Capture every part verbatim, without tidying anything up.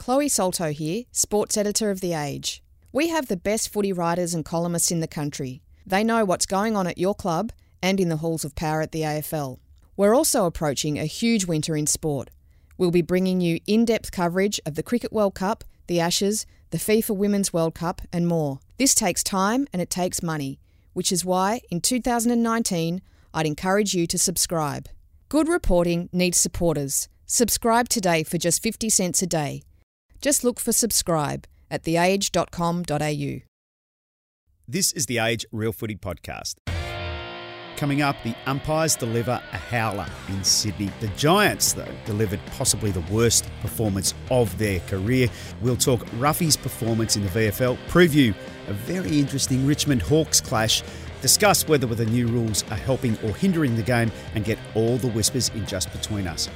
Chloe Solto here, sports editor of The Age. We have the best footy writers and columnists in the country. They know what's going on at your club and in the halls of power at the A F L. We're also approaching a huge winter in sport. We'll be bringing you in-depth coverage of the Cricket World Cup, the Ashes, the FIFA Women's World Cup and more. This takes time and it takes money, which is why in two thousand nineteen I'd encourage you to subscribe. Good reporting needs supporters. Subscribe today for just fifty cents a day. Just look for subscribe at the age dot com dot a u. This is the Age Real Footy Podcast. Coming up, the umpires deliver a howler in Sydney. The Giants, though, delivered possibly the worst performance of their career. We'll talk Ruffy's performance in the V F L, preview a very interesting Richmond Hawks clash, discuss whether the new rules are helping or hindering the game, and get all the whispers in Just Between Us.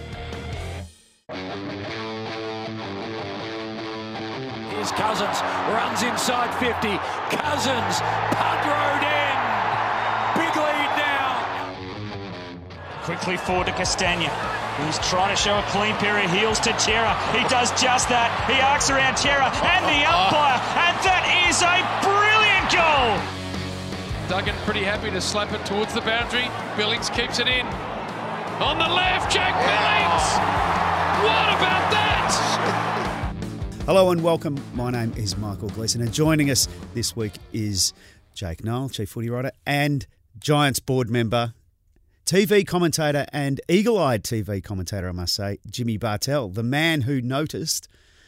Here's Cousins, runs inside fifty. Cousins, punt road in. Big lead now. Quickly forward to Castagna, who's trying to show a clean pair of heels to Chera. He does just that. He arcs around Chera and the umpire, and that is a brilliant goal. Duggan pretty happy to slap it towards the boundary. Billings keeps it in. On the left, Jack Billings. What about that? Hello and welcome. My name is Michael Gleeson, and joining us this week is Jake Noel, Chief Footy Writer, and Giants board member, T V commentator and eagle-eyed T V commentator, I must say, Jimmy Bartell, the man who noticed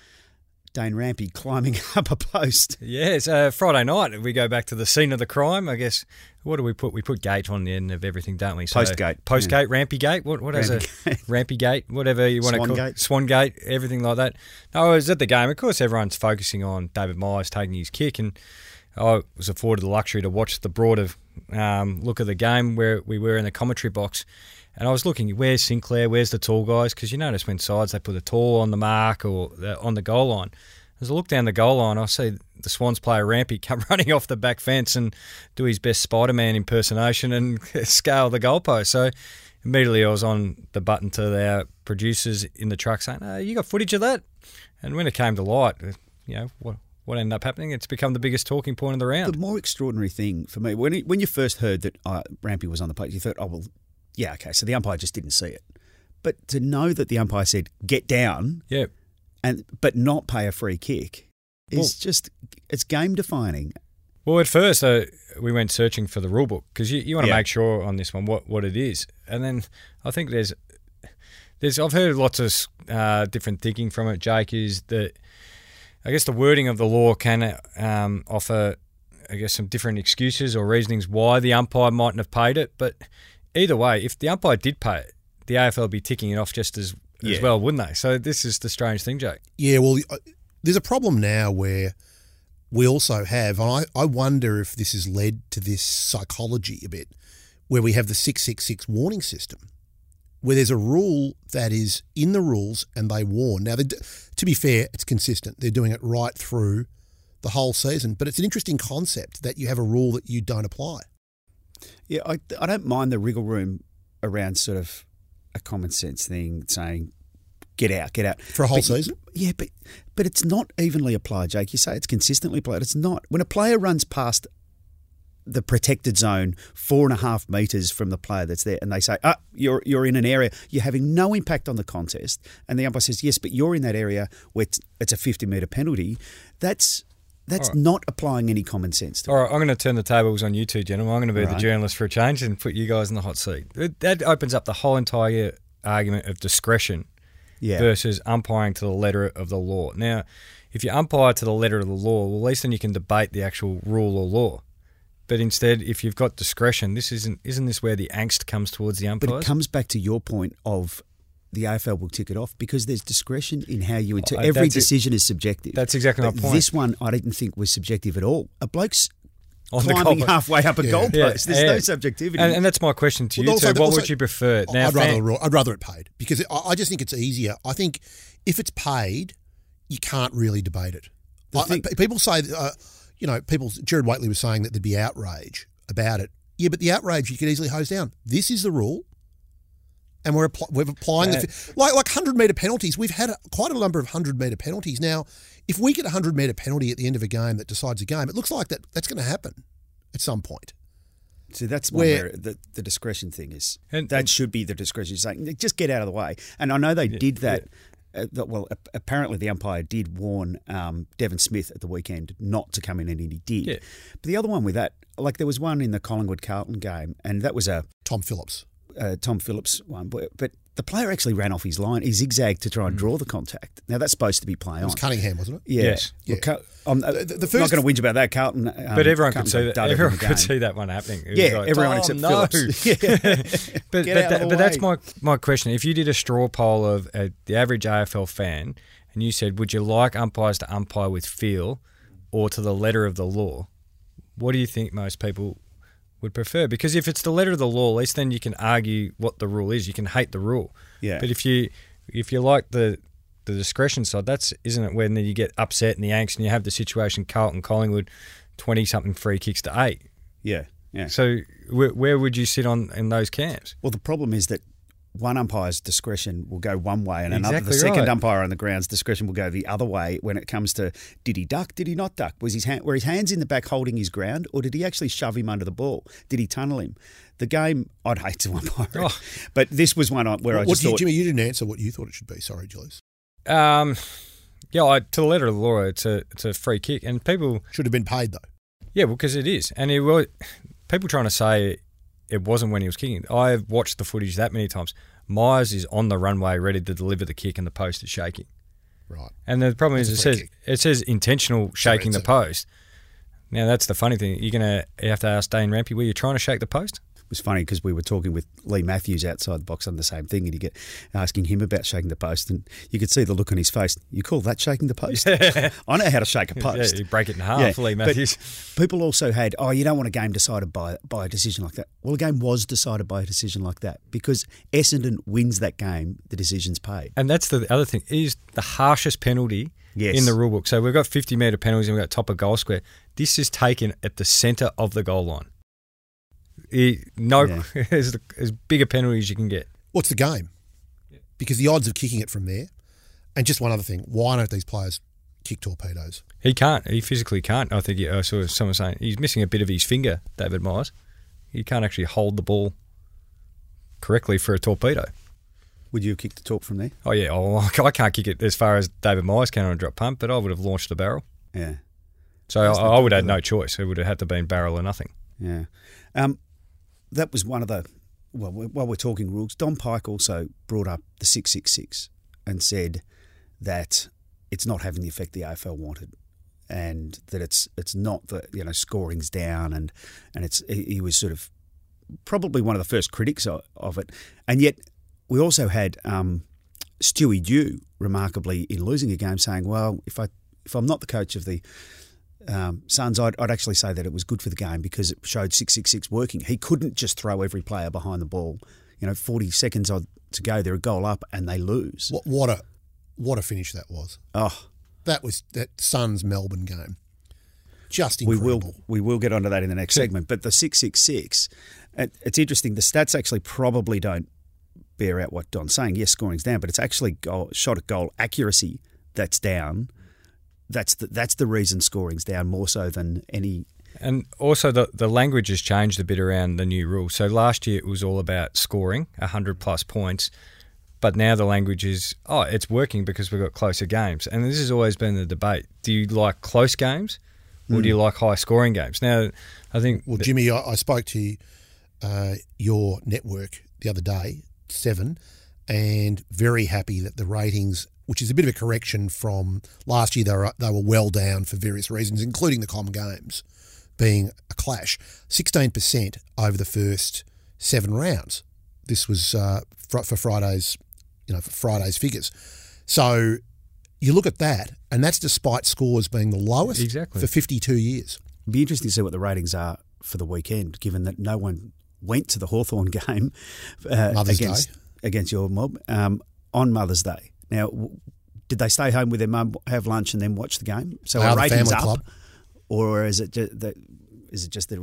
Dane Rampy climbing up a post. Yes, uh, Friday night we go back to the scene of the crime. I guess, what do we put? We put gate on the end of everything, don't we? So, Postgate. Postgate, yeah. Rampy gate. What, what is a Rampy gate? Whatever you want Swan to call gate. it. Swan gate, everything like that. No, I was at the game. Of course, everyone's focusing on David Myers taking his kick, and I was afforded the luxury to watch the broader um, look of the game where we were in the commentary box. And I was looking, where's Sinclair, where's the tall guys? Because you notice when sides, they put a tall on the mark or the, on the goal line. As I look down the goal line, I see the Swans player Rampy come running off the back fence and do his best Spider-Man impersonation and scale the goalpost. So immediately I was on the button to our producers in the truck saying, oh, you got footage of that? And when it came to light, you know, what what ended up happening, it's become the biggest talking point of the round. The more extraordinary thing for me, when, it, when you first heard that uh, Rampy was on the post, you thought, oh, well, yeah, okay, so the umpire just didn't see it. But to know that the umpire said, get down, yeah, and but not pay a free kick is well, just, it's game defining. Well, at first uh, we went searching for the rule book because you, you want to yeah. make sure on this one what, what it is. And then I think there's, there's I've heard lots of uh, different thinking from it, Jake, is that I guess the wording of the law can um, offer, I guess, some different excuses or reasonings why the umpire mightn't have paid it. But either way, if the umpire did pay it, the A F L would be ticking it off just as, yeah. as well, wouldn't they? So this is the strange thing, Jake. Yeah, well, there's a problem now where we also have, and I, I wonder if this has led to this psychology a bit, where we have the six six six warning system, where there's a rule that is in the rules and they warn. Now, they, to be fair, it's consistent. They're doing it right through the whole season. But it's an interesting concept that you have a rule that you don't apply. Yeah, I, I don't mind the wriggle room around sort of a common sense thing saying, get out, get out. For a whole but, season? Yeah, but but it's not evenly applied, Jake. You say it's consistently applied. It's not. When a player runs past the protected zone four and a half metres from the player that's there and they say, ah, you're you're in an area, you're having no impact on the contest, and the umpire says, yes, but you're in that area where it's, it's a fifty metre penalty, that's that's right. Not applying any common sense to All it. right, I'm going to turn the tables on you two, gentlemen. I'm going to be right. the journalist for a change and put you guys in the hot seat. That opens up the whole entire argument of discretion yeah. versus umpiring to the letter of the law. Now, if you umpire to the letter of the law, well, at least then you can debate the actual rule or law. But instead, if you've got discretion, this isn't isn't this where the angst comes towards the umpires? But it comes back to your point of the A F L will tick it off because there's discretion in how you inter- oh, every that's decision it. is subjective. That's exactly but my point. This one I didn't think was subjective at all. A bloke's On climbing the halfway up a Yeah. goalpost. Yeah. There's Yeah. no subjectivity. And, and that's my question to Well, you also- too. What also- would you prefer? Now, I'd, rather, fan- the- I'd rather it paid because it, I I just think it's easier. I think if it's paid, you can't really debate it. I, thing- I- people say, uh, you know, people. Jared Waitley was saying that there'd be outrage about it. Yeah, but the outrage you could easily hose down. This is the rule. and we're appl- we're applying the fi- like like hundred metre penalties. We've had a, quite a number of hundred metre penalties now. If we get a hundred metre penalty at the end of a game that decides a game, it looks like that that's going to happen at some point. So that's where, where the, the discretion thing is. And, that and, should be the discretion. Saying just get out of the way. And I know they yeah, did that. Yeah. Uh, that well, apparently the umpire did warn um, Devon Smith at the weekend not to come in, and he did. Yeah. But the other one with that, like there was one in the Collingwood-Carlton game, and that was a Tom Phillips. Uh, Tom Phillips one, but, but the player actually ran off his line. He zigzagged to try and draw the contact. Now that's supposed to be play on. It was Cunningham, wasn't it? Yeah. Yes. Well, yeah. I'm uh, the, the first, not going to whinge about that, Carlton. Um, but everyone Carlton could see that. Everyone could see that one happening. It yeah, like, everyone oh, except no. Phillips. yeah. but but, that, but that's my my question. If you did a straw poll of uh, the average A F L fan, and you said, would you like umpires to umpire with feel or to the letter of the law? What do you think most people would prefer? Because if it's the letter of the law, at least then you can argue what the rule is. You can hate the rule. Yeah. But if you if you like the the discretion side, that's isn't it when you get upset and the angst and you have the situation Carlton Collingwood twenty something free kicks to eight. Yeah. Yeah. So where, where would you sit on in those camps? Well, the problem is that one umpire's discretion will go one way, and exactly another, the second right. umpire on the ground's discretion will go the other way when it comes to did he duck, did he not duck? Was his hand, were his hands in the back holding his ground, or did he actually shove him under the ball? Did he tunnel him? The game, I'd hate to umpire, oh. but this was one where what, I just what thought, you, Jimmy, you didn't answer what you thought it should be. Sorry, Julius. Um, yeah, I, to the letter of the law, it's a it's a free kick, and people should have been paid though. Yeah, well, because it is, and it was people trying to say it wasn't when he was kicking. I've watched the footage that many times. Myers is on the runway ready to deliver the kick and the post is shaking. Right. And the problem that's is it says kick. it says intentional shaking Sorry, the post. Now that's the funny thing. You're gonna you have to ask Dane Rampy, were you trying to shake the post? It was funny because we were talking with Lee Matthews outside the box on the same thing, and you get asking him about shaking the post, and you could see the look on his face. You call that shaking the post? Yeah. I know how to shake a post. Yeah, you break it in half, yeah, Lee Matthews. People also had, oh, you don't want a game decided by by a decision like that. Well, a game was decided by a decision like that because Essendon wins that game, the decision's paid. And that's the other thing, it is the harshest penalty yes. in the rule book. So we've got fifty metre penalties and we've got top of goal square. This is taken at the centre of the goal line. It, no, yeah. as, as big a penalty as you can get. What's the game? Because the odds of kicking it from there. And just one other thing, why don't these players kick torpedoes? He can't. He physically can't. I think he, I saw someone saying he's missing a bit of his finger, David Myers. He can't actually hold the ball correctly for a torpedo. Would you have kicked the torp from there? Oh, yeah. Oh, I can't kick it as far as David Myers can on a drop punt, but I would have launched the barrel. Yeah. So I, I would have had no choice. It would have had to been barrel or nothing. Yeah. Um, that was one of the, well, while we're talking rules, Don Pike also brought up the six six six and said that it's not having the effect the A F L wanted, and that it's it's not that, you know, scoring's down, and, and it's he was sort of probably one of the first critics of, of it. And yet we also had um, Stewie Dew, remarkably, in losing a game, saying, well, if, I, if I'm not the coach of the Um, Suns, I'd, I'd actually say that it was good for the game because it showed six six six working. He couldn't just throw every player behind the ball. You know, forty seconds to go, they're a goal up and they lose. What, what a what a finish that was. Oh, that was that Suns Melbourne game. Just incredible. We will we will get onto that in the next segment. But the six six six, it's interesting. The stats actually probably don't bear out what Don's saying. Yes, scoring's down, but it's actually goal, shot at goal accuracy that's down. That's the, that's the reason scoring's down more so than any. And also the, the language has changed a bit around the new rule. So last year it was all about scoring, one hundred plus points. But now the language is, oh, it's working because we've got closer games. And this has always been the debate. Do you like close games or mm. do you like high scoring games? Now, I think... Well, Jimmy, I, I spoke to uh, your network the other day, Seven, and very happy that the ratings... which is a bit of a correction from last year. They were they were well down for various reasons, including the comm games being a clash. sixteen percent over the first seven rounds. This was uh, for, for Friday's, you know, for Friday's figures. So you look at that, and that's despite scores being the lowest exactly. for fifty-two years. It'd be interesting to see what the ratings are for the weekend, given that no one went to the Hawthorn game uh, against Day. against your mob um, on Mother's Day. Now, did they stay home with their mum, have lunch, and then watch the game? So they are are ratings the up, club. Or is it just that is it just that it was a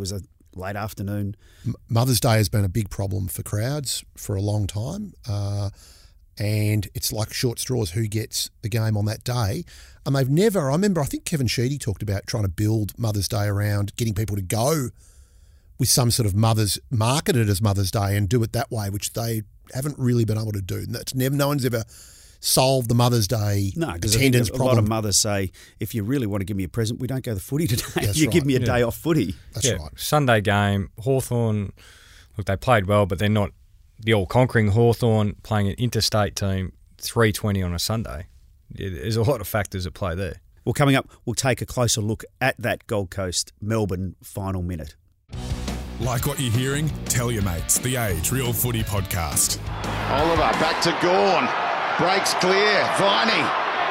late afternoon. M- Mother's Day has been a big problem for crowds for a long time. Uh, and it's like short straws who gets the game on that day. And they've never, I remember, I think Kevin Sheedy talked about trying to build Mother's Day around getting people to go with some sort of Mother's, market it as Mother's Day and do it that way, which they haven't really been able to do. And that's never, no one's ever solved the Mother's Day no, attendance a problem. lot of mothers say, if you really want to give me a present, we don't go to the footy today. That's you right. give me a Yeah. day off footy. That's yeah, right. Sunday game, Hawthorn, look, they played well, but they're not the all-conquering Hawthorn playing an interstate team, three twenty on a Sunday. Yeah, there's a lot of factors at play there. Well, coming up, we'll take a closer look at that Gold Coast Melbourne final minute. Like what you're hearing? Tell your mates. The Age Real Footy Podcast. Oliver back to Gawn. Breaks clear. Viney.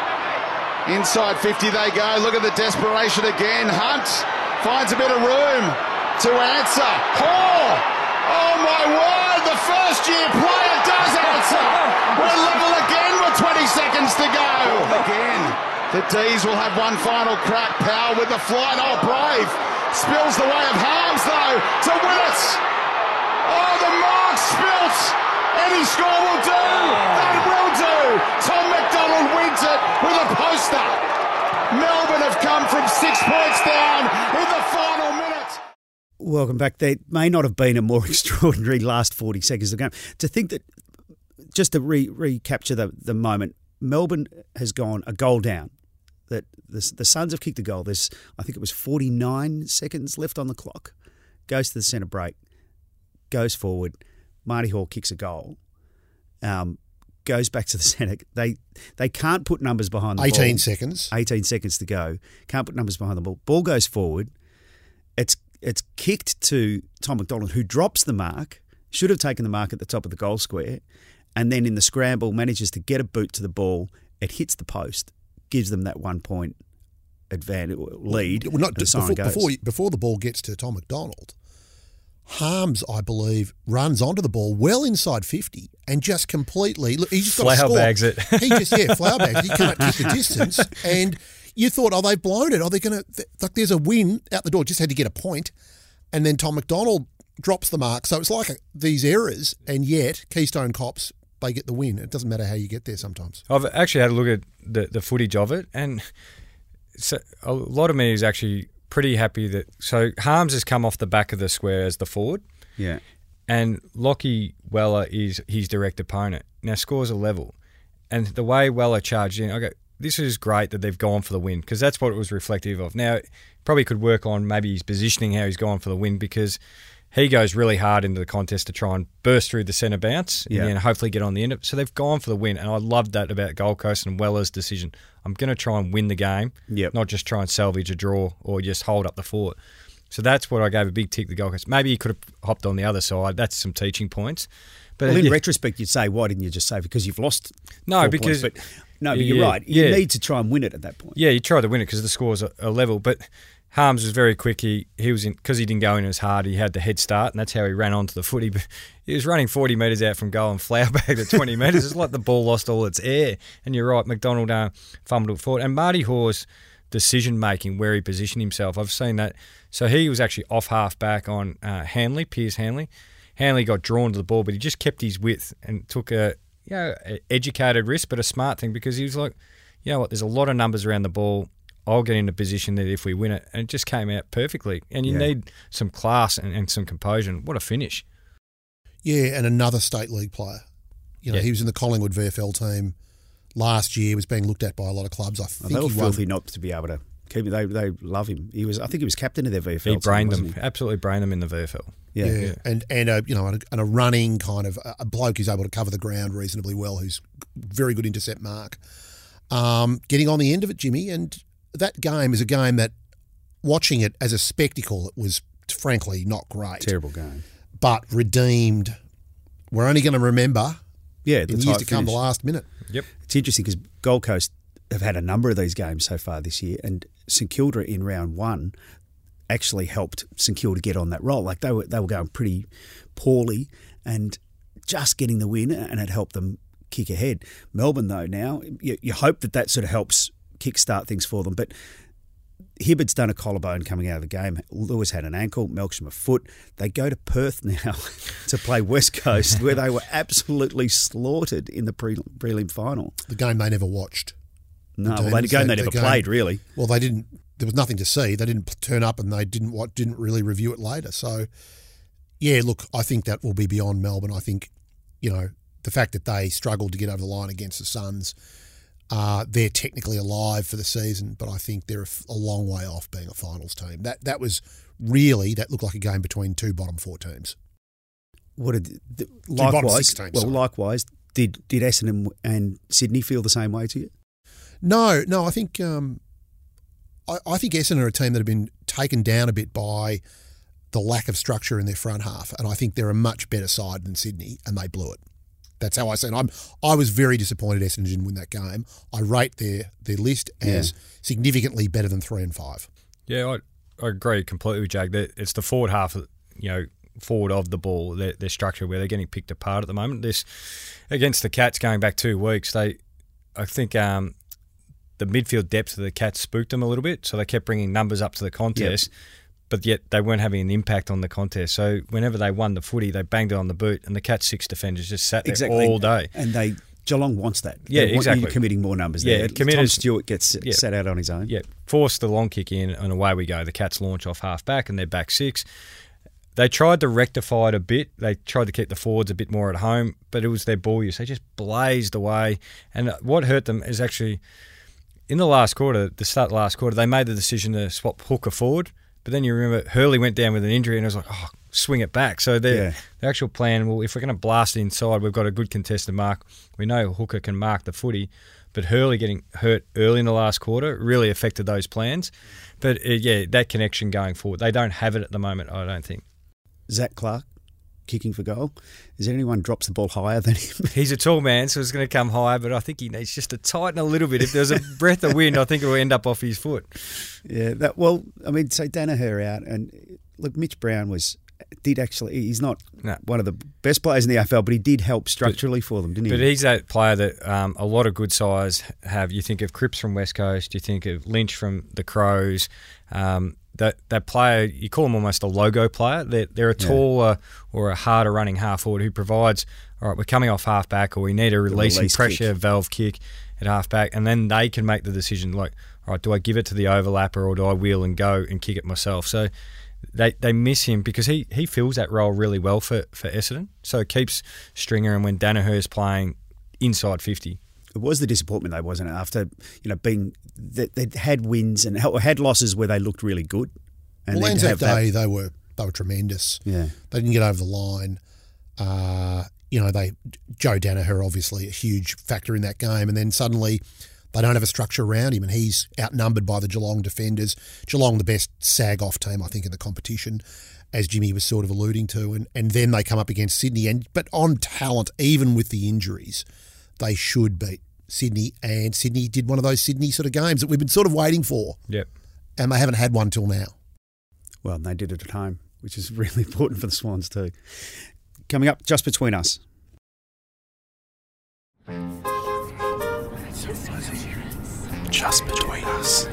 Inside fifty they go. Look at the desperation again. Hunt finds a bit of room to answer. Hall! Oh my word! The first year player does answer! We're level again with twenty seconds to go! Again. The D's will have one final crack. Powell with the flight. Oh, Brave. Spills the way of Harms though to win it. Oh, the mark spilt. Any score will do. That will do. Tom McDonald wins it with a poster. Melbourne have come from six points down in the final minute. Welcome back. There may not have been a more extraordinary last forty seconds of the game. To think that, just to re- recapture the, the moment, Melbourne has gone a goal down. That the, the Suns have kicked a goal. There's, I think it was forty-nine seconds left on the clock. Goes to the centre break, goes forward. Marty Hall kicks a goal. Um, goes back to the centre. They they can't put numbers behind the ball. eighteen seconds. eighteen seconds to go. Can't put numbers behind the ball. Ball goes forward. It's it's kicked to Tom McDonald, who drops the mark. Should have taken the mark at the top of the goal square, and then in the scramble manages to get a boot to the ball. It hits the post. Gives them that one point advantage lead. Well, not, the siren before, goes. before, before the ball gets to Tom McDonald, Harms, I believe, runs onto the ball well inside fifty and just completely look. He's just got to Flower score. bags it. He just yeah, flower bags. He can't kick the distance, and you thought, oh, they've blown it. Are they going to like? There's a win out the door. Just had to get a point, and then Tom McDonald drops the mark. So it's like a, these errors, and yet Keystone Cops, they get the win. It doesn't matter how you get there sometimes. I've actually had a look at the, the footage of it, and so a lot of me is actually pretty happy that. So Harms has come off the back of the square as the forward, Yeah. and Lockie Weller is his direct opponent. Now scores a level, and the way Weller charged in, I go, this is great that they've gone for the win, because that's what it was reflective of. Now probably could work on maybe his positioning, how he's gone for the win, because he goes really hard into the contest to try and burst through the centre bounce Yeah. and then hopefully get on the end of it. So they've gone for the win, and I loved that about Gold Coast and Weller's decision. I'm going to try and win the game, Yep. not just try and salvage a draw or just hold up the fort. So that's what I gave a big tick to Gold Coast. Maybe he could have hopped on the other side. That's some teaching points. But Well, in yeah, retrospect, you'd say, why didn't you just say because you've lost? No, four because- points? But, no, but Yeah, you're yeah, right. You yeah. need to try and win it at that point. yeah, you try to win it because the scores are, are level. But Harms was very quick. He he was in because he didn't go in as hard. He had the head start, and that's how he ran onto the footy. But he was running forty metres out from goal and flower bagged at twenty metres. It's like the ball lost all its air. And you're right, McDonald uh, fumbled it forward. And Marty Hawes' decision making, where he positioned himself, I've seen that. So he was actually off half back on uh, Hanley, Piers Hanley. Hanley got drawn to the ball, but he just kept his width and took a you know a educated risk, but a smart thing, because he was like, you know what, there's a lot of numbers around the ball. I'll get into position that if we win it, and it just came out perfectly. And you Yeah. need some class and, and some composure. What a finish! Yeah, and another state league player. You know, Yeah. he was in the Collingwood V F L team last year. Was being looked at by a lot of clubs. I Oh, think they were he won. filthy not to be able to keep it. They they love him. He was. I think he was captain of their V F L. He team, brained wasn't them, absolutely brained them in the V F L. he? Yeah. Yeah, and and a you know and a, and a running kind of a bloke who's able to cover the ground reasonably well. Who's very good intercept mark. Um, getting on the end of it, Jimmy, and that game is a game that, watching it as a spectacle, it was frankly not great. Terrible game. But redeemed. We're only going to remember Yeah, in the years tight to come the finish. last minute. Yep. It's interesting because Gold Coast have had a number of these games so far this year, and St Kilda in round one actually helped St Kilda get on that roll. Like they were they were going pretty poorly, and just getting the win, and it helped them kick ahead. Melbourne though now, you, you hope that that sort of helps kickstart things for them, but Hibbard's done a collarbone coming out of the game. Lewis had an ankle, Melksham a foot. They go to Perth now to play West Coast, where they were absolutely slaughtered in the pre- prelim final. The game they never watched. No, the well, they, game they never game, played, really. Well, they didn't. There was nothing to see. They didn't turn up, and they didn't what didn't really review it later. So, yeah, look, I think that will be beyond Melbourne. I think, you know, the fact that they struggled to get over the line against the Suns, uh, they're technically alive for the season, but I think they're a, a long way off being a finals team. That that was really that looked like a game between two bottom four teams. What did the, two likewise? bottom six teams, well, sorry. likewise, did did Essendon and Sydney feel the same way to you? No, no. I think um, I, I think Essendon are a team that have been taken down a bit by the lack of structure in their front half, and I think they're a much better side than Sydney, and they blew it. That's how I see it. I'm, I was very disappointed Essendon didn't win that game. I rate their their list as Yeah. significantly better than three and five. Yeah, I, I agree completely with Jag. That it's the forward half, you know, forward of the ball, their, their structure where they're getting picked apart at the moment. This against the Cats going back two weeks, they, I think, um, the midfield depth of the Cats spooked them a little bit, so they kept bringing numbers up to the contest. Yep. But yet they weren't having an impact on the contest. So whenever they won the footy, they banged it on the boot, and the Cats' six defenders just sat there exactly. all day. And they Geelong wants that. Yeah, they want exactly. you committing more numbers yeah, there. Committed, Tom Stewart gets yeah, sat out on his own. Yeah, force the long kick in, and away we go. The Cats launch off half back, and they're back six. They tried to rectify it a bit. They tried to keep the forwards a bit more at home, but it was their ball use. They just blazed away. And what hurt them is actually, in the last quarter, the start of the last quarter, they made the decision to swap hooker forward. But then you remember Hurley went down with an injury, and it was like, oh, swing it back. So yeah. the actual plan, well, if we're going to blast it inside, we've got a good contested mark. We know Hooker can mark the footy, but Hurley getting hurt early in the last quarter really affected those plans. But uh, yeah, that connection going forward, they don't have it at the moment, I don't think. Zach Clark kicking for goal. Is there anyone drops the ball higher than him? He's a tall man, so it's going to come higher, but I think he needs just to tighten a little bit. If there's a breath of wind, I think it will end up off his foot. Yeah, that well, I mean, so Danaher out, and look, Mitch Brown was did actually. He's not no. one of the best players in the A F L, but he did help structurally but, for them, didn't he? But he's that player that um, a lot of good sides have. You think of Cripps from West Coast, you think of Lynch from the Crows. Um, That that player, you call them almost a logo player. They're, they're a taller yeah. or a harder running half forward who provides, all right, we're coming off half back, or we need a releasing release pressure kick. valve kick at half back, and then they can make the decision like, all right, do I give it to the overlapper or do I wheel and go and kick it myself? So they they miss him because he, he fills that role really well for, for Essendon. So it keeps Stringer, and when Danaher's playing inside fifty. It was the disappointment, though, wasn't it? After you know being they, they'd had wins and had losses where they looked really good. And well, Anzac Day that, they were they were tremendous. Yeah, they didn't get over the line. Uh, you know, they Joe Danaher obviously a huge factor in that game, and then suddenly they don't have a structure around him, and he's outnumbered by the Geelong defenders. Geelong, the best sag-off team, I think, in the competition, as Jimmy was sort of alluding to, and and then they come up against Sydney, and but on talent, even with the injuries, they should beat Sydney, and Sydney did one of those Sydney sort of games that we've been sort of waiting for. Yep. And they haven't had one till now. Well, they did it at home, which is really important for the Swans too. Coming up just between us. Just between us.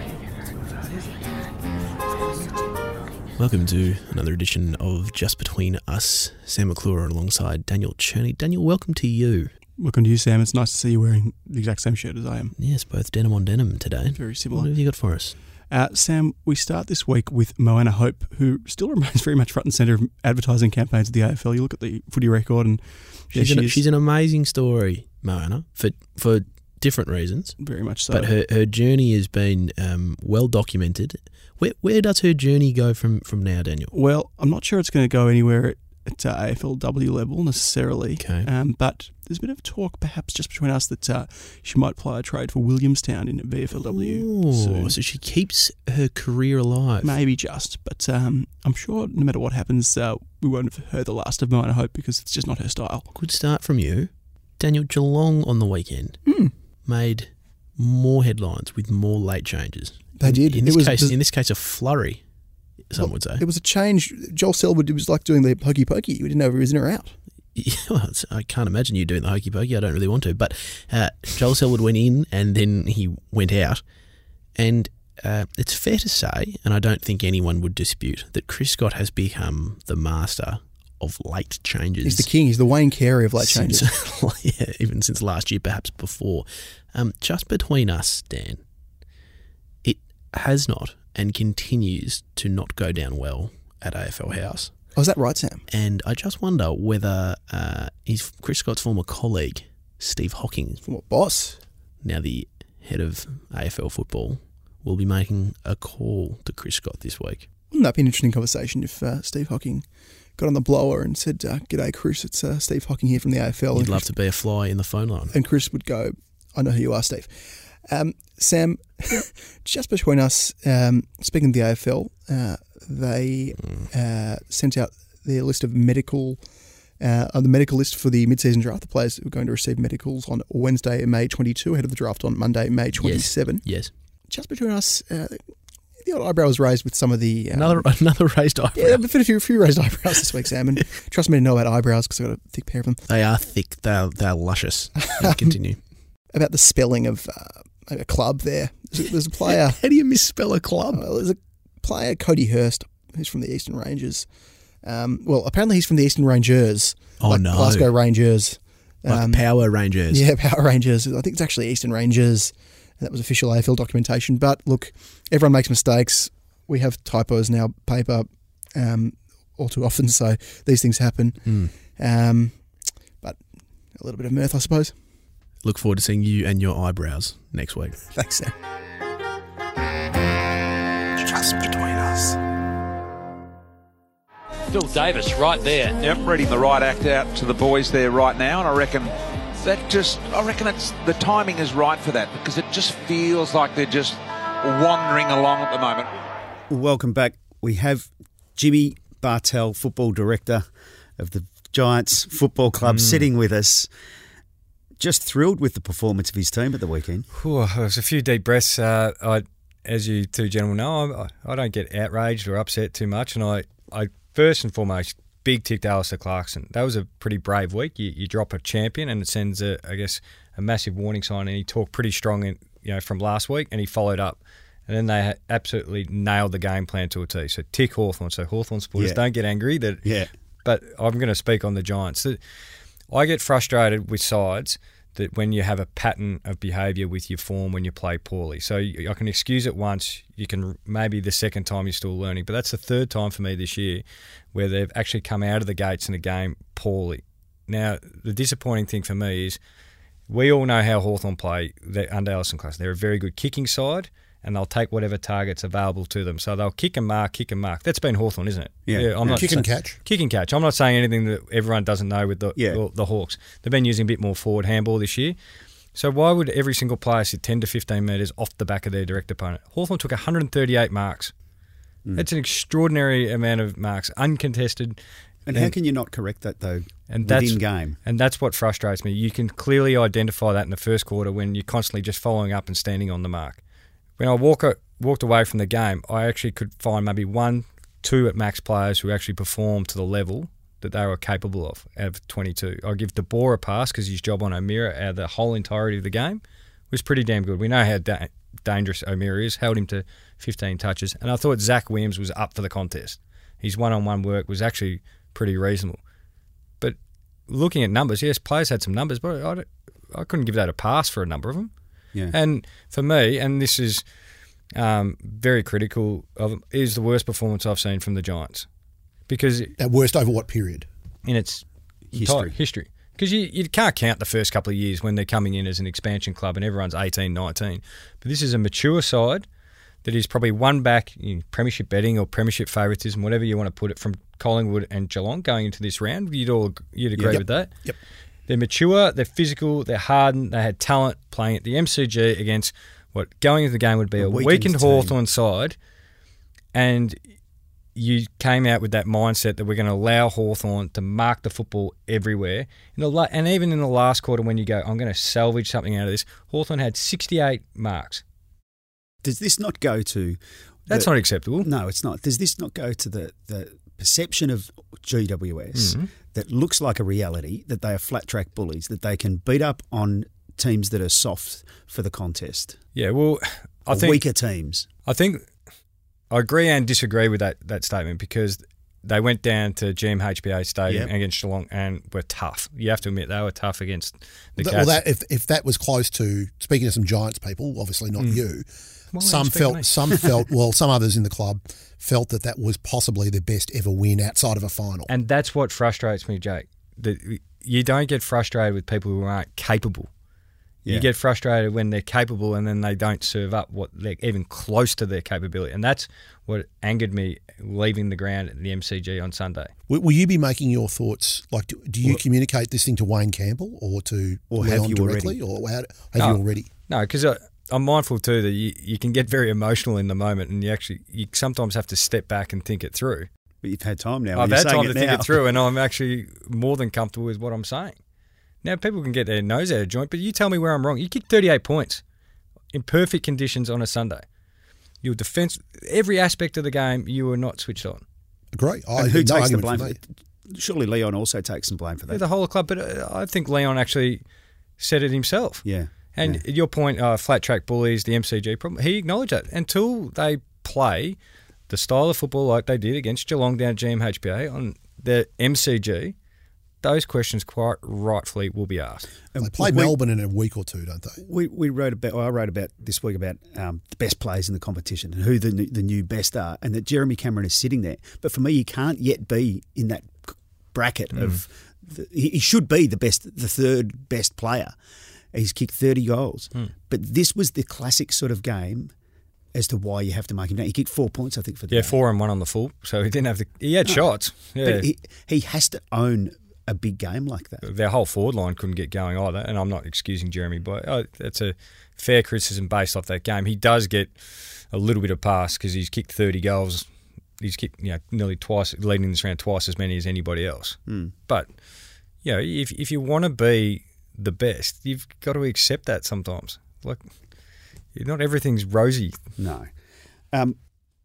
Welcome to another edition of Just Between Us. Sam McClure alongside Daniel Cherney. Daniel, welcome to you. Welcome to you, Sam. It's nice to see you wearing the exact same shirt as I am. Yes, both denim on denim today. Very similar. What have you got for us? Uh, Sam, we start this week with Moana Hope, who still remains very much front and centre of advertising campaigns at the A F L. You look at the footy record and she's, she an, she's an amazing story, Moana, for for different reasons. Very much so. But her, her journey has been um, well documented. Where where does her journey go from, from now, Daniel? Well, I'm not sure it's going to go anywhere at, at uh, A F L W level necessarily. Okay. Um, but there's a bit of talk, perhaps just between us, that uh, she might apply a trade for Williamstown in V F L W Ooh, soon. So she keeps her career alive. Maybe just, but um, I'm sure no matter what happens, uh, we won't have heard the last of Moana Hope because it's just not her style. Good start from you. Daniel, Geelong on the weekend mm. made more headlines with more late changes. They did. In this it was, case, was, in this case, a flurry, some well, would say. It was a change. Joel Selwood, it was like doing the hokey pokey. We didn't know if he was in or out. Yeah, well, I can't imagine you doing the hokey pokey. I don't really want to. But uh, Joel Selwood went in and then he went out. And uh, it's fair to say, and I don't think anyone would dispute, that Chris Scott has become the master of late changes. He's the king. He's the Wayne Carey of late since, changes. yeah, even since last year, perhaps before. Um, just between us, Dan, it has not and continues to not go down well at A F L House. Oh, is that right, Sam? And I just wonder whether uh, his Chris Scott's former colleague, Steve Hocking, former boss, now the head of A F L football, will be making a call to Chris Scott this week. Wouldn't that be an interesting conversation if uh, Steve Hocking got on the blower and said, uh, "G'day, Chris, it's uh, Steve Hocking here from the A F L." You'd and love Chris, to be a fly in the phone line. And Chris would go, "I know who you are, Steve." Um, Sam, just between us, um, speaking of the A F L, uh, they uh, sent out their list of medical, uh, on the medical list for the mid-season draft. The players who are going to receive medicals on Wednesday, May twenty-second, ahead of the draft on Monday, May twenty-seventh. Yes. yes. Just between us, uh, the odd eyebrow was raised with some of the... Um, another another raised eyebrow. Yeah, a few, a few raised eyebrows this week, Sam. And trust me to know about eyebrows because I've got a thick pair of them. They are thick. They're, they're luscious. Continue. About the spelling of uh, a club there. There's a, there's a player... How do you misspell a club? Uh, there's a player, Cody Hurst, who's from the Eastern Rangers. Um, well, apparently he's from the Eastern Rangers. Oh, like no. Glasgow Rangers. Like um, Power Rangers. Yeah, Power Rangers. I think it's actually Eastern Rangers. That was official A F L documentation. But look, everyone makes mistakes. We have typos in our paper um, all too often, so these things happen. Mm. Um, but a little bit of mirth, I suppose. Look forward to seeing you and your eyebrows next week. Thanks, Sam. Just between us. Phil Davis right there. Yep, reading the right act out to the boys there right now, and I reckon that just, I reckon it's the timing is right for that because it just feels like they're just wandering along at the moment. Welcome back. We have Jimmy Bartel, football director of the Giants Football Club, mm. sitting with us. Just thrilled with the performance of his team at the weekend. Whew, there was a few deep breaths. Uh, I, as you two gentlemen know, I, I don't get outraged or upset too much, and I, I first and foremost, big tick to Alistair Clarkson. That was a pretty brave week. You, you drop a champion, and it sends, a, I guess, a massive warning sign. And he talked pretty strong, in, you know, from last week, and he followed up. And then they absolutely nailed the game plan to a T. So tick Hawthorn. So Hawthorn supporters, yeah. don't get angry. That, yeah. But I'm going to speak on the Giants. I get frustrated with sides that when you have a pattern of behaviour with your form when you play poorly. So I can excuse it once. You can maybe the second time you're still learning. But that's the third time for me this year where they've actually come out of the gates in a game poorly. Now, the disappointing thing for me is we all know how Hawthorn play under Alison Clarkson. They're a very good kicking side, and they'll take whatever target's available to them. So they'll kick and mark, kick and mark. That's been Hawthorn, isn't it? Yeah. yeah I'm yeah. not kick saying, and catch. Kick and catch. I'm not saying anything that everyone doesn't know with the, yeah. the the Hawks. They've been using a bit more forward handball this year. So why would every single player sit ten to fifteen metres off the back of their direct opponent? Hawthorn took one hundred thirty-eight marks. Mm. That's an extraordinary amount of marks, uncontested. And, and how can you not correct that, though, and within that's, game? And that's what frustrates me. You can clearly identify that in the first quarter when you're constantly just following up and standing on the mark. When I walk, walked away from the game, I actually could find maybe one, two at max players who actually performed to the level that they were capable of out of twenty-two. I give DeBoer a pass because his job on O'Meara out of the whole entirety of the game was pretty damn good. We know how da- dangerous O'Meara is, held him to fifteen touches, and I thought Zach Williams was up for the contest. His one-on-one work was actually pretty reasonable. But looking at numbers, yes, players had some numbers, but I, I couldn't give that a pass for a number of them. Yeah. And for me, and this is um, very critical of them, is the worst performance I've seen from the Giants. Because At worst over what period? In its history. History. Because you, you can't count the first couple of years when they're coming in as an expansion club and everyone's eighteen, nineteen. But this is a mature side that is probably one back in premiership betting or premiership favouritism, whatever you want to put it, from Collingwood and Geelong going into this round. You'd all you'd agree yep. with that? Yep. They're mature, they're physical, they're hardened, they had talent playing at the M C G against what going into the game would be a, a weakened, weakened Hawthorn side, and you came out with that mindset that we're going to allow Hawthorn to mark the football everywhere. In the la- and even in the last quarter when you go, I'm going to salvage something out of this, Hawthorn had sixty-eight marks. Does this not go to... The, That's not acceptable. No, it's not. Does this not go to the, the perception of G W S mm-hmm. that looks like a reality, that they are flat-track bullies, that they can beat up on teams that are soft for the contest? Yeah, well, I think weaker teams. I think I agree and disagree with that, that statement because they went down to G M H B A Stadium Yep. against Geelong and were tough. You have to admit they were tough against the Th- Cats. well, that, if if that was close to speaking of some Giants people, obviously not Mm. you. Well, some you speak to me. felt, some felt, well, some others in the club felt that that was possibly the best ever win outside of a final. And that's what frustrates me, Jake. That you don't get frustrated with people who aren't capable. Yeah. You get frustrated when they're capable and then they don't serve up what they're even close to their capability. And that's what angered me leaving the ground at the M C G on Sunday. Will, will you be making your thoughts, like, do, do you well, communicate this thing to Wayne Campbell or to or Leon have you directly? Already? Or how, have no, you already? No, because I'm mindful too that you, you can get very emotional in the moment and you actually you sometimes have to step back and think it through. But you've had time now. I've had time to now. think it through and I'm actually more than comfortable with what I'm saying. Now, people can get their nose out of joint, but you tell me where I'm wrong. You kicked thirty-eight points in perfect conditions on a Sunday. Your defence, every aspect of the game, you were not switched on. Great. And who takes the blame for that? Surely Leon also takes some blame for that. Yeah, the whole club, but uh, I think Leon actually said it himself. Yeah. And yeah. your point, uh, flat track bullies, the M C G problem, he acknowledged that. Until they play the style of football like they did against Geelong down at G M H B A on the M C G, those questions quite rightfully will be asked. They play we, Melbourne in a week or two, don't they? We we wrote about. Well, I wrote about this week about um, the best players in the competition and who the the new best are, and that Jeremy Cameron is sitting there. But for me, he can't yet be in that bracket mm. of. The, he should be the best, the third best player. He's kicked thirty goals, mm. but this was the classic sort of game as to why you have to make him down. He kicked four points, I think, for the yeah, game. four and one on the full, so he didn't have the. He had no, shots, yeah. But he, he has to own a big game like that. Their whole forward line couldn't get going either, and I'm not excusing Jeremy, but oh, that's a fair criticism based off that game. He does get a little bit of pass because he's kicked thirty goals. He's kicked, you know, nearly twice, leading this round twice as many as anybody else. Mm. But you know, if if you want to be the best, you've got to accept that sometimes. Like, not everything's rosy. No. Um,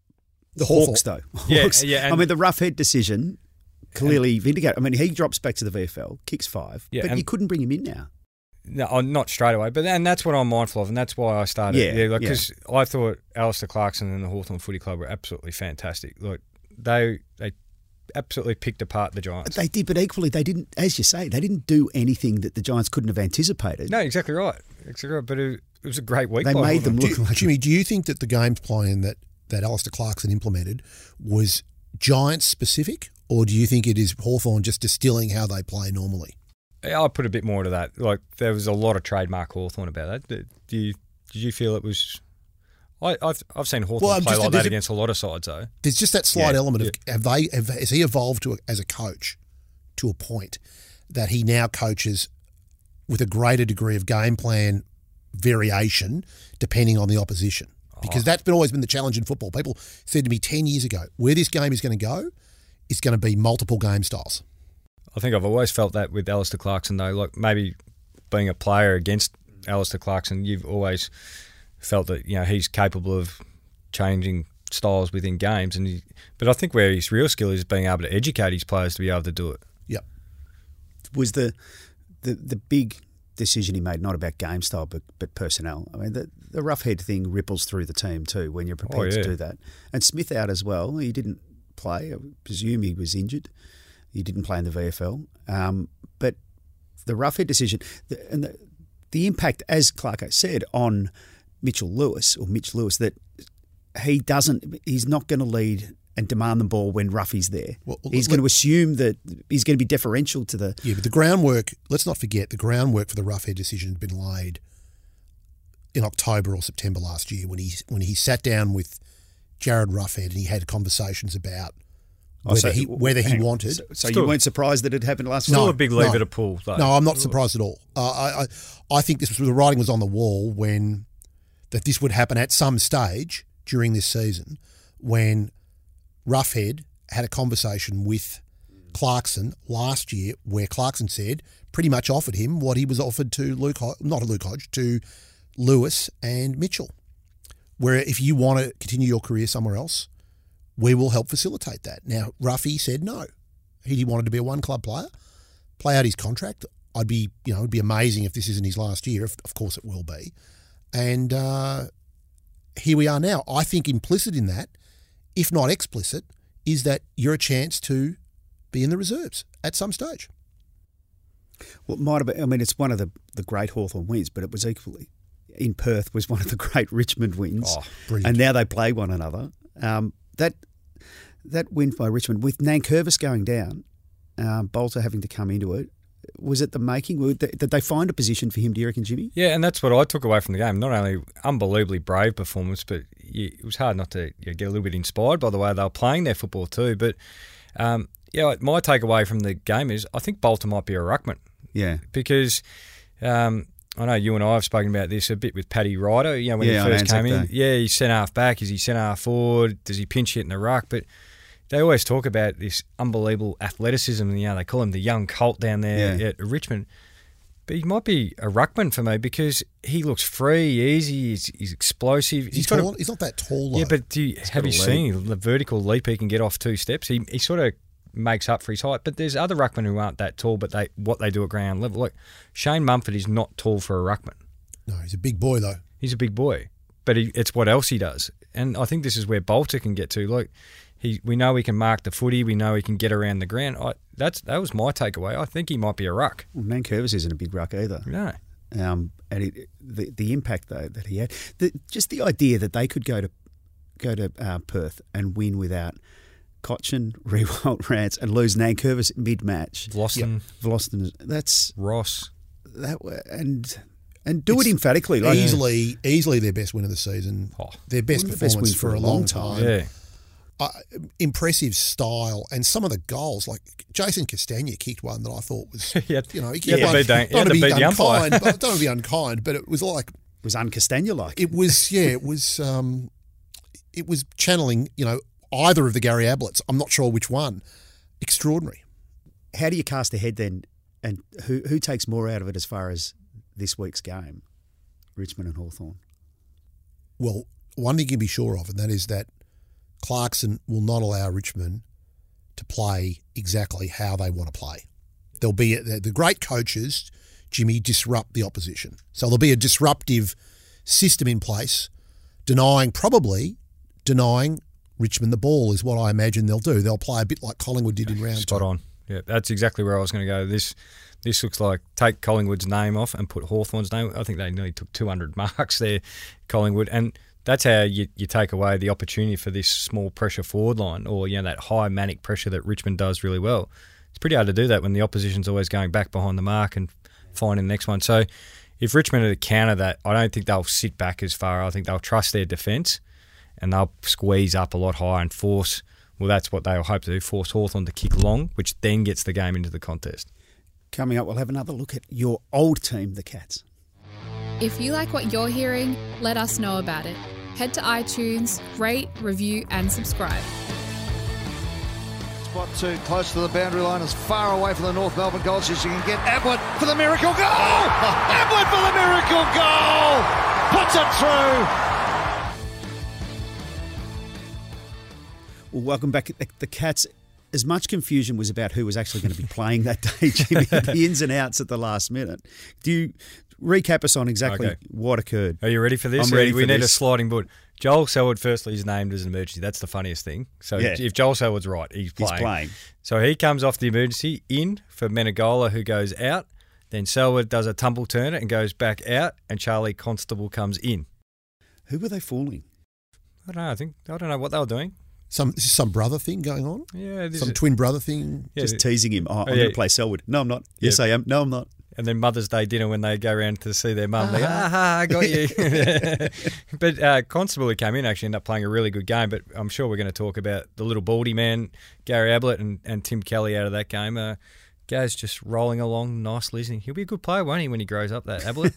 the Hawks, though. Yeah, Hawks. yeah. I mean, the Roughead decision clearly vindicated. I mean, he drops back to the V F L, kicks five, yeah, but you couldn't bring him in now. No, not straight away. But and that's what I'm mindful of, and that's why I started. Yeah, yeah, because like, yeah. I thought Alistair Clarkson and the Hawthorn Footy Club were absolutely fantastic. Like they they absolutely picked apart the Giants. They did, but equally they didn't, as you say, they didn't do anything that the Giants couldn't have anticipated. No, exactly right. Exactly right. But it, it was a great week. They made them look do, like Jimmy, do you think that the game plan that, that Alistair Clarkson implemented was Giants specific, or do you think it is Hawthorn just distilling how they play normally? I put a bit more to that. Like there was a lot of trademark Hawthorn about that. Do you did you feel it was? I, I've I've seen Hawthorn well, play like that against a lot of sides though. There's just that slight yeah, element of yeah. have they have, has he evolved to a, as a coach to a point that he now coaches with a greater degree of game plan variation depending on the opposition. Because oh. that's been always been the challenge in football. People said to me ten years ago, where this game is going to go is going to be multiple game styles. I think I've always felt that with Alistair Clarkson, though. Like maybe being a player against Alistair Clarkson, you've always felt that you know he's capable of changing styles within games. And he, but I think where his real skill is being able to educate his players to be able to do it. Yep. Was the the the big decision he made not about game style but but personnel? I mean, the the Roughead thing ripples through the team too when you're prepared oh, yeah. to do that. And Smith out as well. He didn't play. I presume he was injured. He didn't play in the V F L. Um, but the Roughead decision the, and the, the impact, as Clarko said, on Mitchell Lewis or Mitch Lewis, that he doesn't, he's not going to lead and demand the ball when Ruffy's there. Well, he's let, going to assume that he's going to be deferential to the... Yeah, but the groundwork, let's not forget, the groundwork for the Roughead decision had been laid in October or September last year when he when he sat down with Jared Roughead and he had conversations about whether, oh, so, he, whether he wanted. So, so you weren't surprised that it happened last Still week? No, a big lever no, to pull. Though. No, I'm not surprised at all. Uh, I, I I think this was, the writing was on the wall when that this would happen at some stage during this season when Roughead had a conversation with Clarkson last year where Clarkson said pretty much offered him what he was offered to Luke, not Luke Hodge, to Lewis and Mitchell, where if you want to continue your career somewhere else, we will help facilitate that. Now, Ruffy said no. He wanted to be a one-club player, play out his contract. I'd be, you know, it'd be amazing if this isn't his last year. Of, of course it will be. And uh, here we are now. I think implicit in that, if not explicit, is that you're a chance to be in the reserves at some stage. Well, it might have been, I mean, it's one of the, the great Hawthorn wins, but it was equally, in Perth, was one of the great Richmond wins. Oh, brilliant. And now they play one another. Um, that that win by Richmond, with Nankervis going down, um, Bolter having to come into it, was it the making? Did they find a position for him, do you reckon, Jimmy? Yeah, and that's what I took away from the game. Not only unbelievably brave performance, but it was hard not to you know, get a little bit inspired by the way they were playing their football too. But um, yeah, my takeaway from the game is I think Bolter might be a ruckman. Yeah. Because um, I know you and I have spoken about this a bit with Paddy Ryder, you know, when yeah, he first came in. Day. Yeah, he's centre half back. Is he centre half forward? Does he pinch hit in the ruck? But they always talk about this unbelievable athleticism. You know, they call him the young Colt down there yeah. at Richmond. But he might be a ruckman for me because he looks free, easy, he's, he's explosive. He's, he's, tall, got a, he's not that tall, though. Yeah, but do you, have you seen the vertical leap he can get off two steps? He he sort of makes up for his height. But there's other ruckmen who aren't that tall, but they what they do at ground level. Like Shane Mumford is not tall for a ruckman. No, he's a big boy, though. He's a big boy. But he, it's what else he does. And I think this is where Bolter can get to. Like, he, we know he can mark the footy. We know he can get around the ground. I, that's That was my takeaway. I think he might be a ruck. Well, Nankervis isn't a big ruck either. No. Um, and it, the the impact though that he had, the, just the idea that they could go to go to uh, Perth and win without Cotchin, Riewoldt, Rance, and lose Nankervis mid match. Vlosten, yep. Vlosten. That's Ross. That and and do it's it emphatically. Like, easily, easily their best win of the season. Oh, their best performance the best for, for a long, long time. time. Yeah. Uh, impressive style and some of the goals, like Jason Castagna kicked one that I thought was, had, you know, he kicked yeah, one. Be dang, Not to be unkind, but, but don't be unkind, but it was like it was un-Castagna like. It was, yeah, it was, um, it was channeling, you know, either of the Gary Abletts. I'm not sure which one. Extraordinary. How do you cast ahead then, and who who takes more out of it as far as this week's game, Richmond and Hawthorn? Well, one thing you can be sure of, and that is that Clarkson will not allow Richmond to play exactly how they want to play. There'll be a, the great coaches, Jimmy, disrupt the opposition. So there'll be a disruptive system in place, denying probably denying Richmond the ball is what I imagine they'll do. They'll play a bit like Collingwood did in round two. Spot on. Yeah, that's exactly where I was going to go. This this looks like take Collingwood's name off and put Hawthorn's name. I think they nearly took two hundred marks there, Collingwood, and that's how you, you take away the opportunity for this small pressure forward line, or you know that high manic pressure that Richmond does really well. It's pretty hard to do that when the opposition's always going back behind the mark and finding the next one. So if Richmond are to counter that, I don't think they'll sit back as far. I think they'll trust their defence and they'll squeeze up a lot higher and force, well, that's what they'll hope to do, force Hawthorn to kick long, which then gets the game into the contest. Coming up, we'll have another look at your old team, the Cats. If you like what you're hearing, let us know about it. Head to iTunes, rate, review and subscribe. Spot two, close to the boundary line, as far away from the North Melbourne goals as you can get. Ablett for the miracle goal! Ablett for the miracle goal! Puts it through! Well, welcome back. The, the Cats, as much confusion was about who was actually going to be playing that day, Jimmy, the ins and outs at the last minute. Do you recap us on exactly okay. what occurred? Are you ready for this? I'm ready we for need this. a sliding board. Joel Selwood, firstly, is named as an emergency. That's the funniest thing. So yeah. if Joel Selwood's right, he's playing. He's playing. So he comes off the emergency in for Menegola, who goes out. Then Selwood does a tumble turner and goes back out, and Charlie Constable comes in. Who were they fooling? I don't know. I think I don't know what they were doing. Some is some brother thing going on? Yeah, this some is, twin brother thing. Yeah, just teasing him. Oh, I'm yeah. going to play Selwood. No, I'm not. Yes, yeah. I am. No, I'm not. And then Mother's Day dinner when they go around to see their mum. They go, ah, I got you. But uh, Constable, who came in, actually ended up playing a really good game. But I'm sure we're going to talk about the little baldy man, Gary Ablett, and, and Tim Kelly out of that game. Uh, Gaz just rolling along nicely. He'll be a good player, won't he, when he grows up, that Ablett?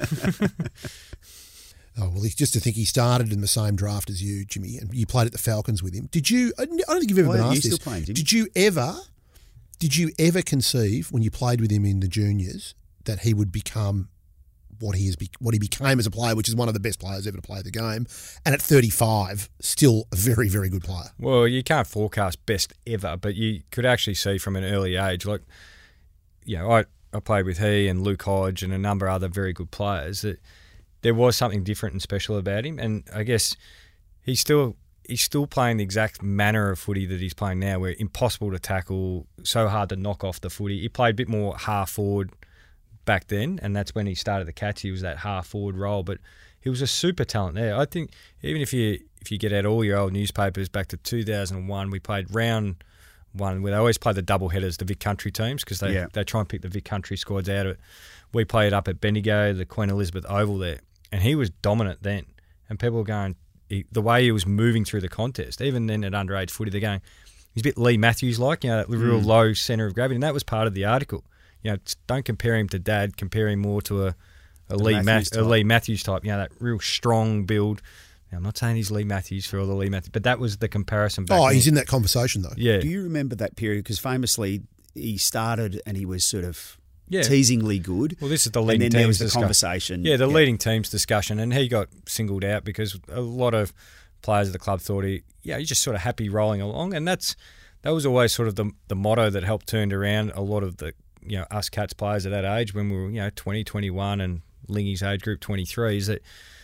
Oh, well, just to think he started in the same draft as you, Jimmy, and you played at the Falcons with him. Did you, I don't think you've ever Why been are you asked still this. Playing, Jimmy? Did you ever, did you ever conceive when you played with him in the juniors that he would become what he is, what he became as a player, which is one of the best players ever to play the game, and at thirty-five, still a very, very good player? Well, you can't forecast best ever, but you could actually see from an early age, like, you know, I, I played with he and Luke Hodge and a number of other very good players that there was something different and special about him. And I guess he's still he's still playing the exact manner of footy that he's playing now, where impossible to tackle, so hard to knock off the footy. He played a bit more half forward back then, and that's when he started the catch. He was that half forward role, but he was a super talent there. I think even if you if you get out all your old newspapers back to two thousand one, we played round one where they always play the double headers, the Vic Country teams, because they, Yeah. they try and pick the Vic Country squads out of it. We played up at Bendigo, the Queen Elizabeth Oval there, and he was dominant then. And people were going, he, the way he was moving through the contest, even then at underage footy, they're going, he's a bit Lee Matthews-like, you know, that real Mm. low centre of gravity, and that was part of the article. You know, it's- don't compare him to Dad, compare him more to a, a, The Lee, Matthews Ma- a type. Lee Matthews type, you know, that real strong build. Now, I'm not saying he's Lee Matthews for all the Lee Matthews, but that was the comparison back Oh, then. he's in that conversation though. Yeah. Do you remember that period? Because famously he started and he was sort of Yeah. teasingly good. Well, this is the and leading then teams there was the discussion. conversation. Yeah, the leading teams discussion, and he got singled out because a lot of players of the club thought he, yeah, he's just sort of happy rolling along, and that's that was always sort of the the motto that helped turn around a lot of the you know us Cats players at that age when we were you know twenty, twenty-one, and Lingy's age group twenty-three, is that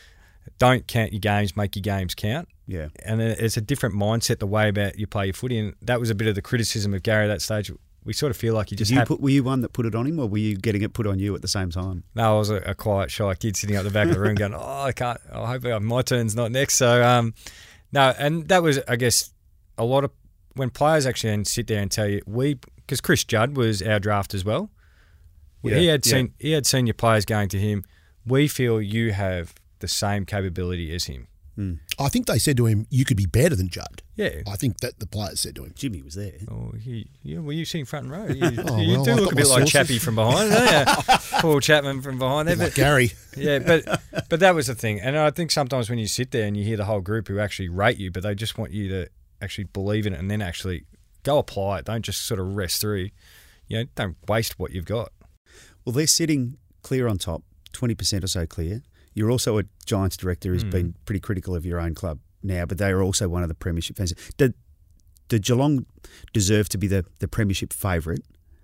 don't count your games, make your games count. Yeah. And then it's a different mindset the way about you play your footy, and that was a bit of the criticism of Gary at that stage. We sort of feel like you Did just you have, put, were you one that put it on him, or were you getting it put on you at the same time? No, I was a, a quiet, shy kid sitting at the back of the room going, oh, I can't, I hope my turn's not next. So, um, no, and that was, I guess, a lot of, when players actually then sit there and tell you, we, because Chris Judd was our draft as well. Yeah, he had yeah. seen he had senior players going to him, we feel you have the same capability as him. I think they said to him, you could be better than Judd. Yeah. I think that the players said to him. Jimmy was there. Oh, he, yeah, well, you sitting front row. You, Oh, you well, do I've look got a bit my like sources. Chappie from behind, don't you? Paul Chapman from behind there. Bit like but- Gary. Yeah, but but that was the thing. And I think sometimes when you sit there and you hear the whole group who actually rate you, but they just want you to actually believe in it and then actually go apply it. Don't just sort of rest through. You know, don't waste what you've got. Well, they're sitting clear on top, twenty percent or so clear. You're also a Giants director who's Hmm. been pretty critical of your own club now, but they are also one of the premiership fans. Did, did Geelong deserve to be the, the premiership favourite?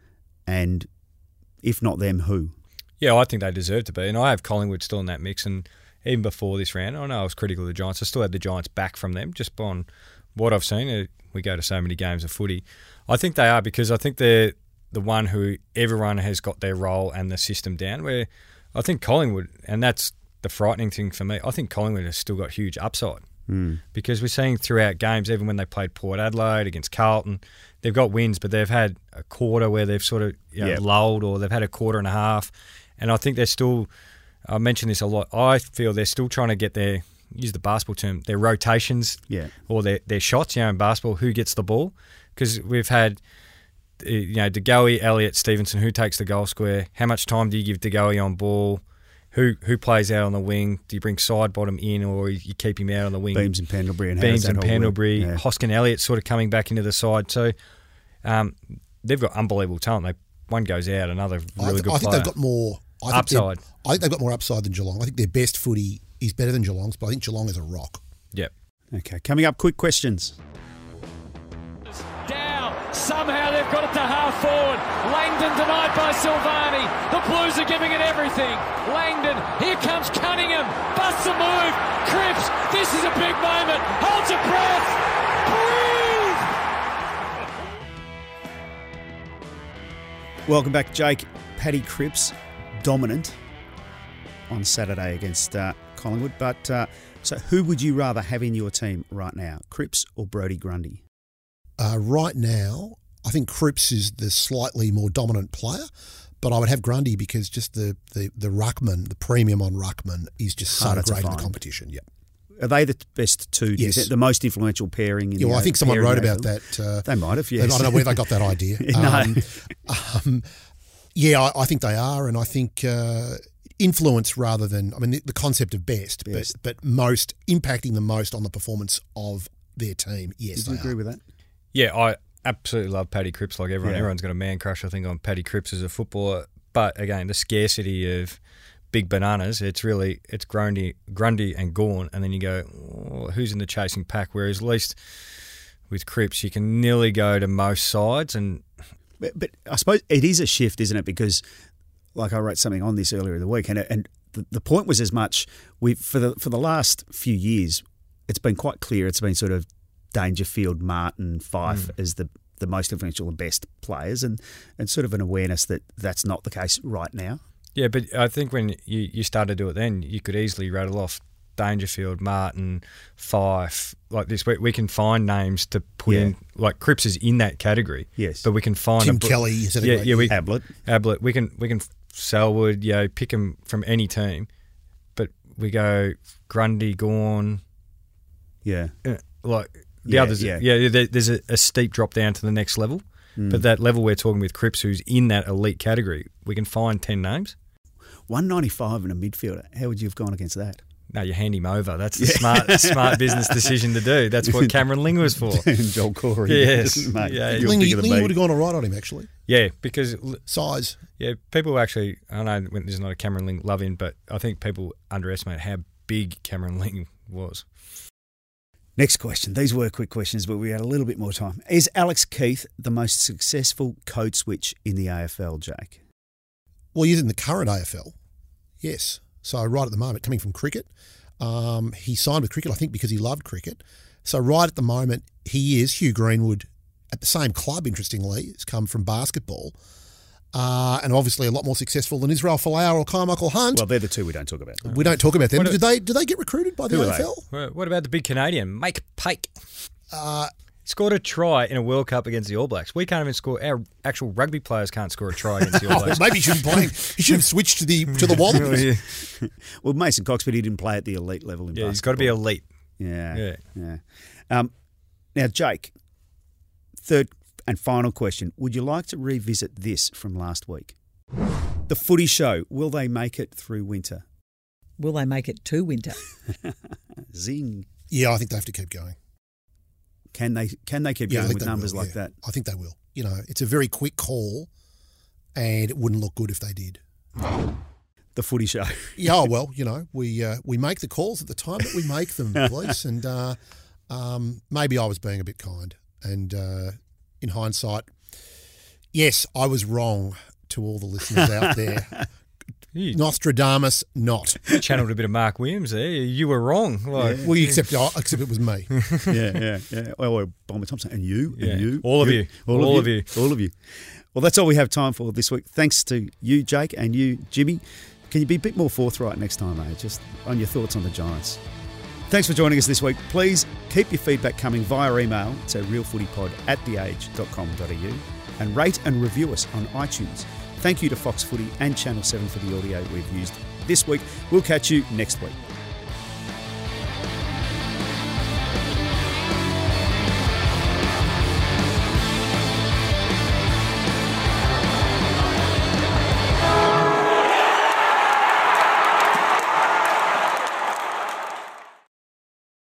And if not them, who? Yeah, I think they deserve to be. And I have Collingwood still in that mix. And even before this round, I know I was critical of the Giants. I still had the Giants back from them just on what I've seen. Uh, We go to so many games of footy. I think they are, because I think they're the one who everyone has got their role and the system down, where I think Collingwood, and that's the frightening thing for me, I think Collingwood has still got huge upside. Mm. Because we're seeing throughout games, even when they played Port Adelaide against Carlton, they've got wins, but they've had a quarter where they've sort of you know, Yep. lulled, or they've had a quarter and a half. And I think they're still, I mention this a lot, I feel they're still trying to get their, use the basketball term, their rotations Yeah. or their, their shots, you know, in basketball, who gets the ball. Because we've had, uh, you know, De Goey, Elliott, Stevenson, who takes the goal square? How much time do you give De Goey on ball? Who who plays out on the wing? Do you bring side bottom in, or you keep him out on the wing? Beams and Pendlebury. And how does Beams that and all work? Pendlebury. Yeah. Hoskin Elliott sort of coming back into the side. So um, they've got unbelievable talent. They, one goes out, another really I, th- good I think player. they've got more I think Upside. they're- I think they've got more upside than Geelong. I think their best footy is better than Geelong's, but I think Geelong is a rock. Yep. Okay, coming up, quick questions. Dow, somehow they've got it to half forward. Langdon denied by Silvani. The Blues are giving it everything. Langdon, here comes Cunningham. Busts a move. Cripps, this is a big moment. Holds a breath. Breathe! Welcome back, Jake. Paddy Cripps, dominant on Saturday against uh, Collingwood. But uh, so who would you rather have in your team right now, Cripps or Brodie Grundy? Uh, right now, I think Cripps is the slightly more dominant player, but I would have Grundy because just the, the, the ruckman, the premium on ruckman is just so Harder to great in the find. competition. Yep. Are they the best two? Yes. Is it the most influential pairing? In Yeah, well, the I think someone pairing wrote in the about A F L? that. Uh, They might have, yes. I don't know where they got that idea. No. um, um, yeah, I, I think they are, and I think uh, influence rather than, I mean, the, the concept of best, Best. but but most, impacting the most on the performance of their team. Yes, Did you they agree are. with that? Yeah, I absolutely love Paddy Cripps like everyone. Yeah. Everyone's got a man crush, I think, on Paddy Cripps as a footballer. But again, the scarcity of big bananas, it's really, it's Grundy, Grundy and Gawn, and then you go, oh, who's in the chasing pack? Whereas at least with Cripps, you can nearly go to most sides. And But, but I suppose it is a shift, isn't it? Because, like I wrote something on this earlier in the week, and, and the, the point was as much we for the for the last few years, it's been quite clear. It's been sort of Dangerfield, Martin, Fife mm. as the, the most influential and best players, and, and sort of an awareness that that's not the case right now. Yeah, but I think when you, you started to do it then, you could easily rattle off Dangerfield, Martin, Fife, like this. We, we can find names to put yeah. in, like Cripps is in that category. Yes. But we can find Tim a, Kelly, is that a yeah, great yeah, we, Ablett. Ablett. We can, we can Selwood, you know, pick them from any team. But we go Grundy, Gawn. Yeah. Uh, like the yeah, others. Yeah, yeah there, there's a, a steep drop down to the next level. Mm. But that level we're talking with Cripps, who's in that elite category, we can find ten names. one ninety-five in a midfielder. How would you have gone against that? No, you hand him over. That's the yeah. smart smart business decision to do. That's what Cameron Ling was for. And Joel Corey. Yes. Mate, yeah. Lingy, Lingy would have gone all right on him, actually. Yeah, because... Size. Yeah, people actually... I know there's not a Cameron Ling love in, but I think people underestimate how big Cameron Ling was. Next question. These were quick questions, but we had a little bit more time. Is Alex Keith the most successful code switch in the A F L, Jake? Well, he's in the current A F L. Yes. So right at the moment, coming from cricket, um, he signed with cricket, I think, because he loved cricket. So right at the moment, he is Hugh Greenwood at the same club, interestingly, has come from basketball. Uh, and obviously a lot more successful than Israel Folau or Carmichael Hunt. Well, they're the two we don't talk about. We don't talk about them. What Did they Did they get recruited by the A F L? What about the big Canadian, Mike Pike? Uh, Scored a try in a World Cup against the All Blacks. We can't even score. Our actual rugby players can't score a try against the All Blacks. Well, maybe he should be playing. He should have switched to the to the Wallabies. Well, Mason Cox, but he didn't play at the elite level in yeah, basketball. He's got to be elite. Yeah, yeah, yeah. Um, now, Jake, third and final question: would you like to revisit this from last week? The Footy Show. Will they make it through winter? Will they make it to winter? Zing. Yeah, I think they have to keep going. Can they Can they keep yeah, going with they numbers will, like yeah. that? I think they will. You know, it's a very quick call, and it wouldn't look good if they did. The Footy Show. Yeah, well, you know, we uh, we make the calls at the time that we make them, please. And uh, um, maybe I was being a bit kind. And uh, in hindsight, yes, I was wrong to all the listeners out there. Nostradamus not. You channeled a bit of Mark Williams there. You were wrong. Like, yeah. Well, except, except it was me. yeah, yeah, yeah. Well, Bomber Thompson and you, yeah. and you. All of you, you. All, all of, you. of you. All of you. Well, that's all we have time for this week. Thanks to you, Jake, and you, Jimmy. Can you be a bit more forthright next time, mate? Just on your thoughts on the Giants. Thanks for joining us this week. Please keep your feedback coming via email to realfootypod at theage dot com dot a u and rate and review us on iTunes. Thank you to Fox Footy and Channel seven for the audio we've used this week. We'll catch you next week.